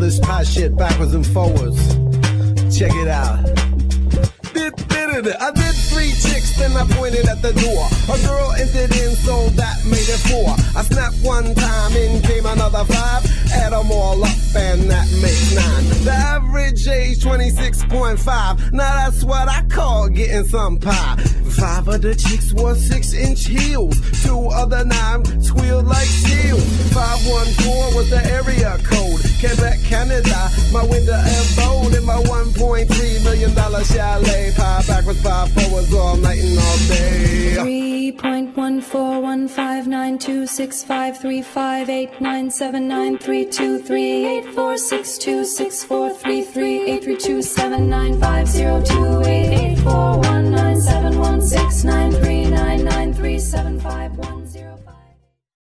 this pie shit backwards and forwards. Check it out. I did 3 chicks, then I pointed at the door. A girl entered in, so that made it 4. I snapped one time, in came another 5. Add them all up, and that makes 9. The average age, 26.5. Now that's what I call getting some pie. 5 of the chicks wore 6-inch heels. 2 other 9 squealed like seals. 514 was the area code. Quebec, Canada, my winter abode in my $1.3 million chalet. Pie backwards, pie forwards, all night and all day. 3.14159265358979323846264338327950288841